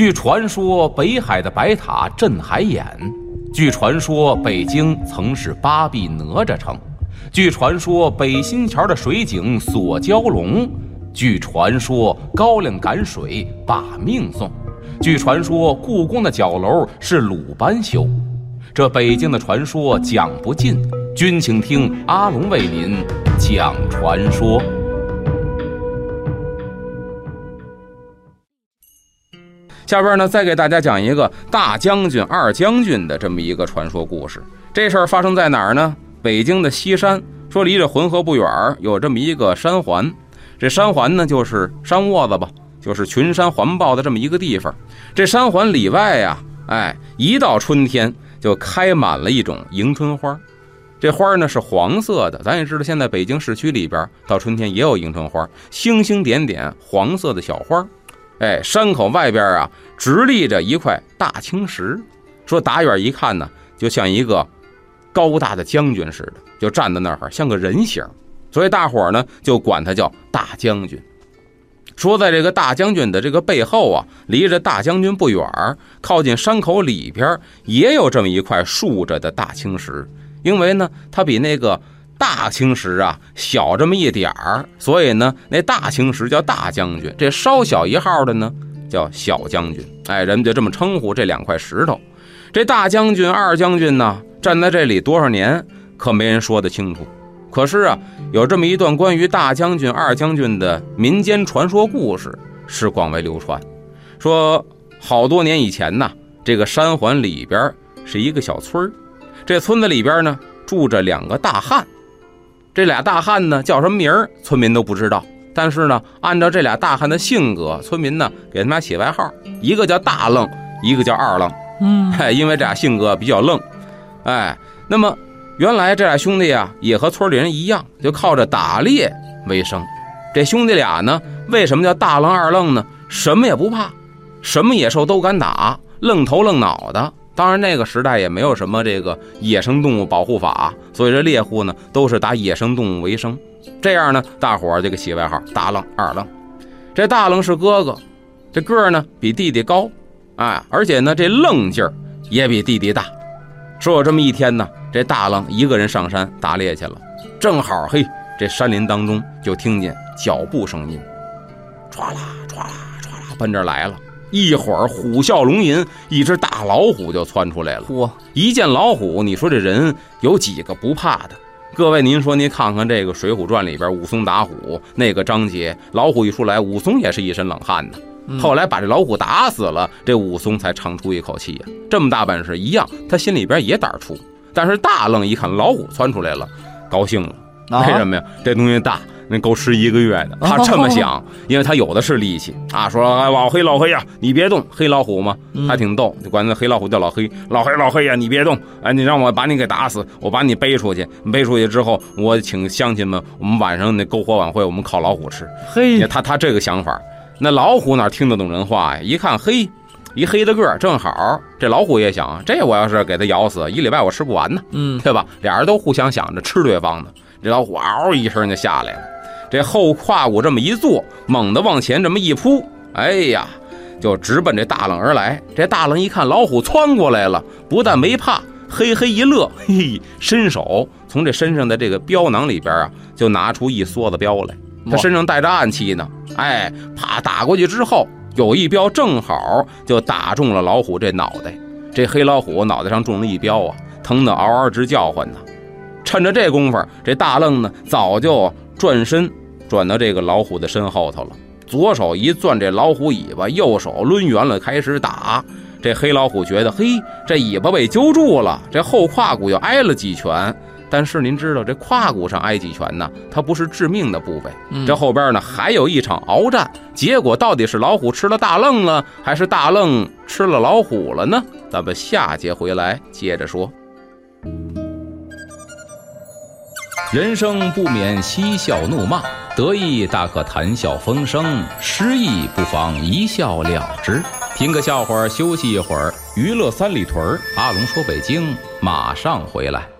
据传说，北海的白塔镇海眼；据传说，北京曾是八臂哪吒城；据传说，北新桥的水井锁蛟龙；据传说，高粱赶水把命送；据传说，故宫的角楼是鲁班修。这北京的传说讲不尽，君请听阿龙为您讲传说。下边呢，再给大家讲一个大将军、二将军的这么一个传说故事。这事儿发生在哪儿呢？北京的西山，说离着浑河不远有这么一个山环，这山环呢就是山窝子吧，就是群山环抱的这么一个地方。这山环里外呀，一到春天就开满了一种迎春花。这花呢是黄色的，咱也知道现在北京市区里边到春天也有迎春花，星星点点黄色的小花。山口外边啊直立着一块大青石，说打远一看呢，就像一个高大的将军似的，就站在那儿像个人形，所以大伙儿呢就管他叫大将军。说在这个大将军的这个背后啊，离着大将军不远，靠近山口里边也有这么一块竖着的大青石，因为呢它比那个大青石啊小这么一点儿，所以呢那大青石叫大将军，这稍小一号的呢叫小将军。人们就这么称呼这两块石头。这大将军、二将军呢站在这里多少年可没人说得清楚。可是啊，有这么一段关于大将军、二将军的民间传说故事是广为流传。说好多年以前呢，这个山环里边是一个小村，这村子里边呢住着两个大汉。这俩大汉呢叫什么名儿，村民都不知道。但是呢，按照这俩大汉的性格，村民呢给他们俩起外号，一个叫大愣，一个叫二愣。因为这俩性格比较愣。那么原来这俩兄弟啊，也和村里人一样，就靠着打猎为生。这兄弟俩呢，为什么叫大愣二愣呢？什么也不怕，什么野兽都敢打，愣头愣脑的。当然那个时代也没有什么这个野生动物保护法，所以这猎户呢都是打野生动物为生。这样呢，大伙儿这个起外号大愣二愣。这大愣是哥哥，这个呢比弟弟高，而且呢这愣劲儿也比弟弟大。说有这么一天呢，这大愣一个人上山打猎去了，正好这山林当中就听见脚步声音，唰啦唰啦唰啦奔这来了。一会儿虎啸龙吟，一只大老虎就窜出来了。一见老虎，你说这人有几个不怕的？各位您说您看看这个《水浒传》里边武松打虎那个章节，老虎一出来，武松也是一身冷汗的。后来把这老虎打死了，这武松才长出一口气呀。这么大本事一样，他心里边也胆出。但是大愣一看老虎窜出来了，高兴了。为什么呀？这东西大，那够吃1个月的。他这么想，因为他有的是力气啊。说老黑呀，你别动。黑老虎嘛，还挺逗，就管那黑老虎叫老黑。老黑呀，你别动。你让我把你给打死，我把你背出去。背出去之后，我请乡亲们，我们晚上那篝火晚会，我们烤老虎吃。他这个想法。那老虎哪听得懂人话呀？一看一黑的个正好，这老虎也想，这我要是给他咬死，1礼拜我吃不完呢，对吧？俩人都互相想着吃对方的。这老虎嗷一声就下来了，这后胯骨这么一坐，猛地往前这么一扑，就直奔这大愣而来。这大愣一看老虎窜过来了，不但没怕，嘿一乐，伸手从这身上的这个镖囊里边啊，就拿出一梭子镖来。他身上带着暗器呢，啪打过去之后，有一镖正好就打中了老虎这脑袋。这黑老虎脑袋上中了一镖啊，疼得嗷嗷直叫唤呢。趁着这功夫，这大愣呢早就转身转到这个老虎的身后头了，左手一攥这老虎尾巴，右手抡圆了开始打。这黑老虎觉得这尾巴被揪住了，这后胯骨又挨了几拳。但是您知道这胯骨上挨几拳呢，它不是致命的部位。这后边呢还有一场鏖战，结果到底是老虎吃了大愣了，还是大愣吃了老虎了呢？咱们下节回来接着说。人生不免嬉笑怒骂，得意大可谈笑风生，失意不妨一笑了之。听个笑话休息一会儿，娱乐三里屯，阿龙说北京马上回来。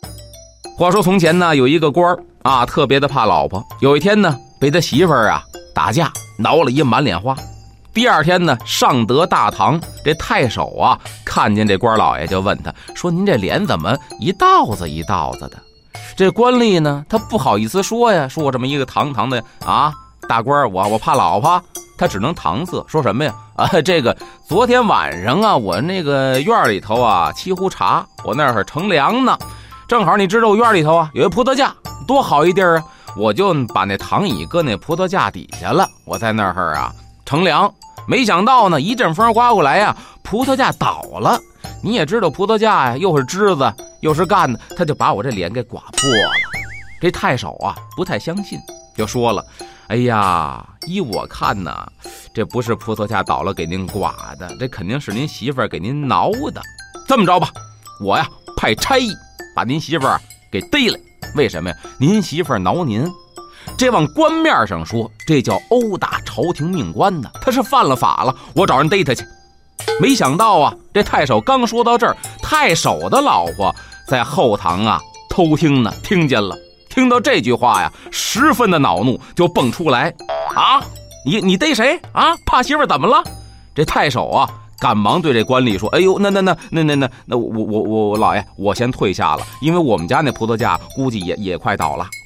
话说从前呢，有一个官啊，特别的怕老婆。有一天呢，被他媳妇儿啊打架挠了一满脸花。第二天呢，上得大堂，这太守啊看见这官老爷就问他说：“您这脸怎么一道子一道子的？”这官吏呢，他不好意思说呀，说我这么一个堂堂的大官，我怕老婆，他只能搪塞，说什么呀？这个昨天晚上啊，我那个院里头啊沏壶茶，我那儿乘凉呢，正好你知道我院里头啊有一葡萄架，多好一地儿啊，我就把那躺椅搁那葡萄架底下了，我在那儿啊乘凉。没想到呢，一阵风刮过来呀，葡萄架倒了。你也知道葡萄架呀，又是枝子又是干的，他就把我这脸给刮破了。这太守啊不太相信，就说了：“哎呀，依我看呢，这不是葡萄架倒了给您刮的，这肯定是您媳妇儿给您挠的。这么着吧，我呀派差役把您媳妇儿给逮来。为什么呀？您媳妇儿挠您。这往官面上说，这叫殴打朝廷命官呢，他是犯了法了，我找人逮他去。”没想到啊，这太守刚说到这儿，太守的老婆在后堂啊偷听呢，听见了。听到这句话呀，十分的恼怒，就蹦出来：“你逮谁啊？怕媳妇怎么了？”这太守啊赶忙对这官吏说：“哎呦，那我老爷，我先退下了，因为我们家那葡萄架估计也快倒了。”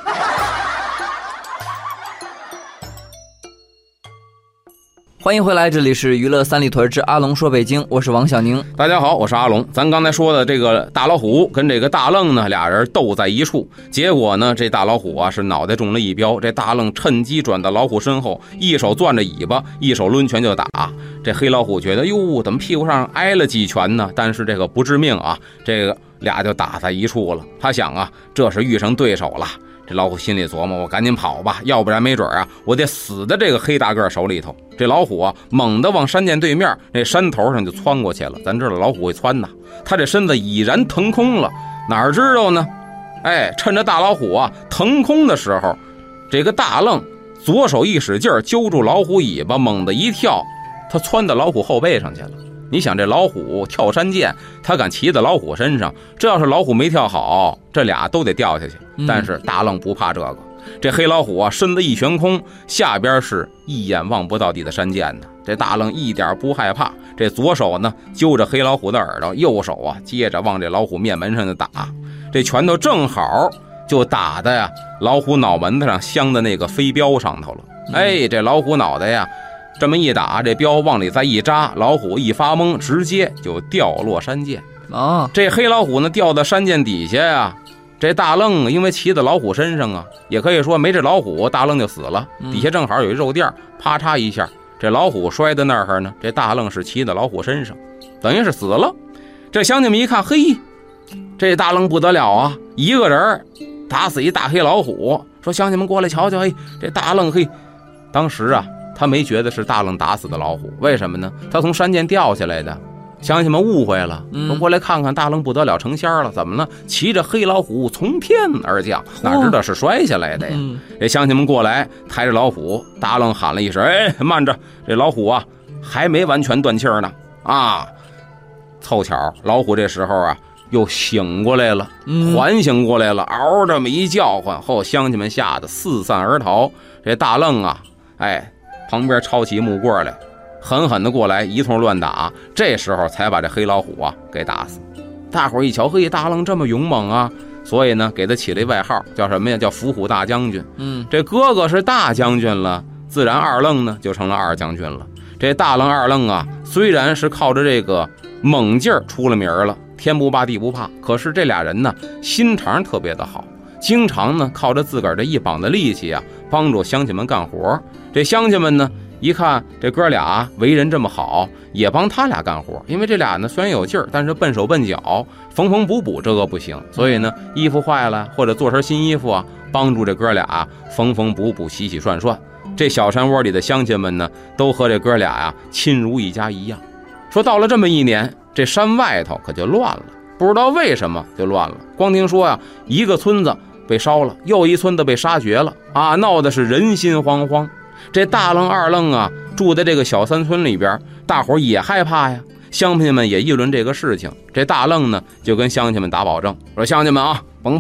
欢迎回来，这里是娱乐三里屯之阿龙说北京，我是王小宁。 大家好，我是阿龙。咱刚才说的这个大老虎跟这个大愣呢，俩人斗在一处，结果呢，这大老虎啊是脑袋中了一镖，这大愣趁机转到老虎身后，一手攥着尾巴，一手抡拳就打。这黑老虎觉得哟，怎么屁股上挨了几拳呢？但是这个不致命啊，这个俩就打在一处了。他想啊，这是遇上对手了。这老虎心里琢磨，我赶紧跑吧，要不然没准啊，我得死在这个黑大个手里头。这老虎啊，猛地往山涧对面那山头上就窜过去了。咱知道老虎会窜呐，他这身子已然腾空了，哪知道呢？趁着大老虎啊腾空的时候，这个大愣左手一使劲揪住老虎尾巴，猛地一跳，他窜到老虎后背上去了。你想这老虎跳山涧，他敢骑在老虎身上，这要是老虎没跳好，这俩都得掉下去。但是大愣不怕这个，这黑老虎啊身子一悬空，下边是一眼望不到底的山涧的。这大愣一点不害怕，这左手呢揪着黑老虎的耳朵，右手啊接着往这老虎面门上就打，这拳头正好就打的呀老虎脑门子上镶的那个飞镖上头了。这老虎脑袋呀这么一打，这镖往里再一扎，老虎一发懵，直接就掉落山涧。这黑老虎呢掉到山涧底下呀，这大愣因为骑在老虎身上啊，也可以说没这老虎，大愣就死了。底下正好有一肉垫，啪嚓一下，这老虎摔在那儿呢，这大愣是骑在老虎身上，等于是死了。这乡亲们一看，嘿，这大愣不得了啊，一个人打死一大黑老虎，说乡亲们过来瞧瞧，这大愣当时啊他没觉得是大愣打死的老虎，为什么呢？他从山涧掉下来的，乡亲们误会了，说过来看看，大愣不得了，成仙了，怎么了？骑着黑老虎从天而降，哪知道是摔下来的呀？这乡亲们过来抬着老虎，大愣喊了一声：“慢着！”这老虎啊还没完全断气呢凑巧老虎这时候啊又醒过来了，缓醒过来了，嗷这么一叫唤后，乡亲们吓得四散而逃。这大愣啊旁边抄起木棍来，狠狠的过来一通乱打，这时候才把这黑老虎啊给打死。大伙一瞧，大愣这么勇猛啊，所以呢给他起了一外号，叫什么呀？叫伏虎大将军。这哥哥是大将军了，自然二愣呢就成了二将军了。这大愣二愣啊，虽然是靠着这个猛劲儿出了名了，天不怕地不怕，可是这俩人呢心肠特别的好，经常呢靠着自个儿这一膀的力气啊帮助乡亲们干活。这乡亲们呢一看这哥俩为人这么好，也帮他俩干活，因为这俩呢虽然有劲儿，但是笨手笨脚，缝缝补补这个不行，所以呢衣服坏了或者做身新衣服啊，帮助这哥俩缝缝补补洗洗涮涮。这小山窝里的乡亲们呢都和这哥俩亲如一家一样。说到了这么一年，这山外头可就乱了，不知道为什么就乱了。光听说一个村子被烧了，又一村子被杀绝了闹的是人心惶惶。这大愣二愣住在这个小山村里边，大伙也害怕呀，乡亲们也议论这个事情。这大愣呢就跟乡亲们打保证，说乡亲们甭怕，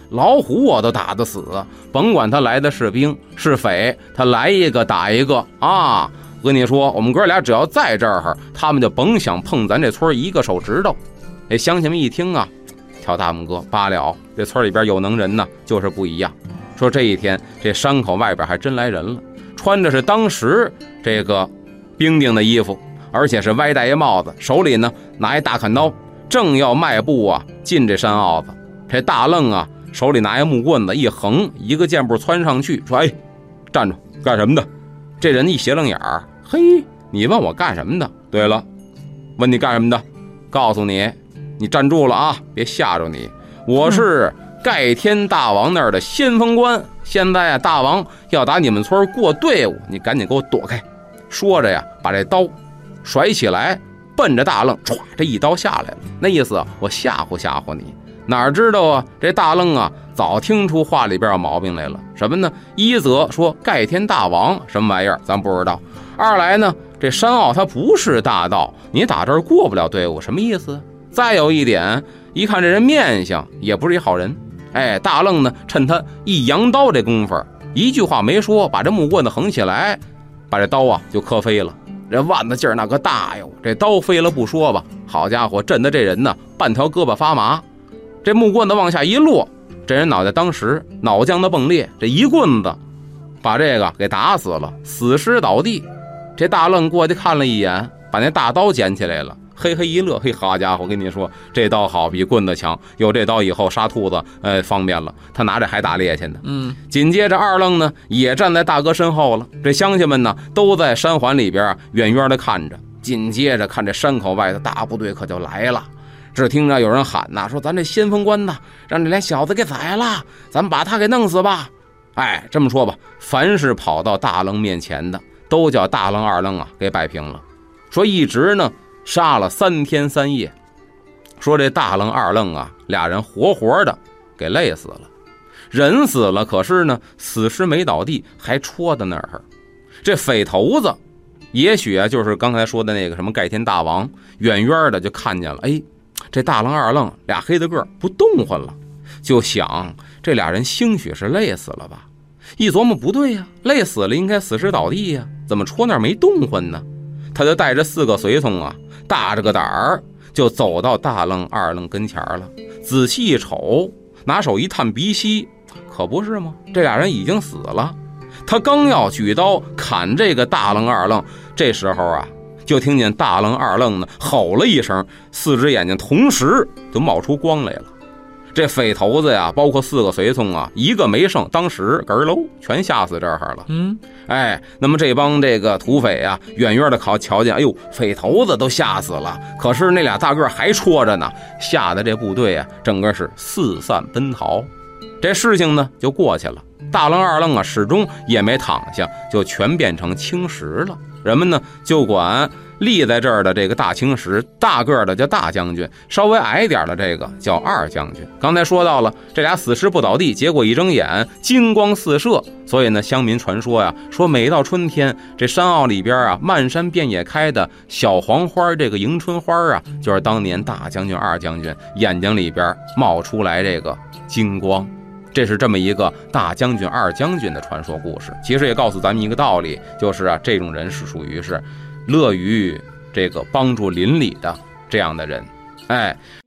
老虎我都打得死，甭管他来的是兵是匪，他来一个打一个啊！我跟你说，我们哥俩只要在这儿，他们就甭想碰咱这村一个手指头。这乡亲们一听啊，挑大拇哥，罢了，这村里边有能人呢，就是不一样。说这一天这山口外边还真来人了，穿着是当时这个兵丁的衣服，而且是歪戴一帽子，手里呢拿一大砍刀，正要迈步啊进这山坳子。这大愣啊手里拿一木棍子一横，一个箭步窜上去，说：“哎，站住，干什么的？”这人一斜楞眼儿，嘿，你问我干什么的？对了，问你干什么的？告诉你，你站住了啊，别吓着你。我是盖天大王那儿的先锋官，现在啊，大王要打你们村过队伍，你赶紧给我躲开。说着呀，把这刀甩起来，奔着大愣，唰，这一刀下来了。那意思我吓唬吓唬你。哪知道啊，这大愣啊早听出话里边有毛病来了。什么呢？一则说盖天大王什么玩意儿咱不知道，二来呢这山坳它不是大道，你打这儿过不了队伍，什么意思？再有一点，一看这人面相也不是一好人。哎，大愣呢趁他一扬刀这功夫，一句话没说，把这木棍子横起来，把这刀啊就磕飞了。这腕子劲儿那个大哟，这刀飞了不说吧，好家伙，震得这人呢半条胳膊发麻。这木棍子往下一落，这人脑袋当时脑浆的迸裂，这一棍子把这个给打死了，死尸倒地。这大愣过去看了一眼，把那大刀捡起来了，嘿嘿一乐，嘿，好家伙，我跟你说，这刀好，比棍子强，有这刀以后杀兔子方便了，他拿着还打猎去呢。紧接着二愣呢也站在大哥身后了，这乡亲们呢都在山环里边远远的看着。紧接着看这山口外的大部队可就来了，只听着有人喊呐，说咱这先锋官呐让这俩小子给宰了，咱们把他给弄死吧。哎，这么说吧，凡是跑到大愣面前的都叫大愣二愣啊给摆平了。说一直呢杀了3天3夜，说这大愣二愣啊俩人活活的给累死了。人死了，可是呢死尸没倒地，还戳在那儿。这匪头子也许啊就是刚才说的那个什么盖天大王，远远的就看见了，哎，这大愣二愣俩黑的个不动唤了，就想这俩人兴许是累死了吧。一琢磨不对呀，累死了应该死尸倒地呀，怎么戳那儿没动唤呢？他就带着4个随从啊，大着个胆儿就走到大愣二愣跟前了。仔细一瞅，拿手一探鼻息，可不是吗？这俩人已经死了。他刚要举刀砍这个大愣二愣，这时候啊就听见大愣二愣呢吼了一声，4只眼睛同时就冒出光来了。这匪头子呀包括4个随从啊一个没剩，当时咯喽全吓死这儿了。哎，那么这帮这个土匪啊远远的瞧见，哎呦，匪头子都吓死了，可是那俩大个还戳着呢，吓得这部队啊整个是四散奔逃。这事情呢就过去了，大愣二愣啊始终也没躺下，就全变成青石了。人们呢就管立在这儿的这个大青石，大个的叫大将军，稍微矮点的这个叫二将军。刚才说到了，这俩死尸不倒地，结果一睁眼金光四射，所以呢乡民传说呀，说每到春天，这山坳里边啊漫山遍野开的小黄花，这个迎春花啊，就是当年大将军二将军眼睛里边冒出来这个金光。这是这么一个大将军二将军的传说故事，其实也告诉咱们一个道理，就是啊这种人是属于是乐于这个帮助邻里的这样的人。哎，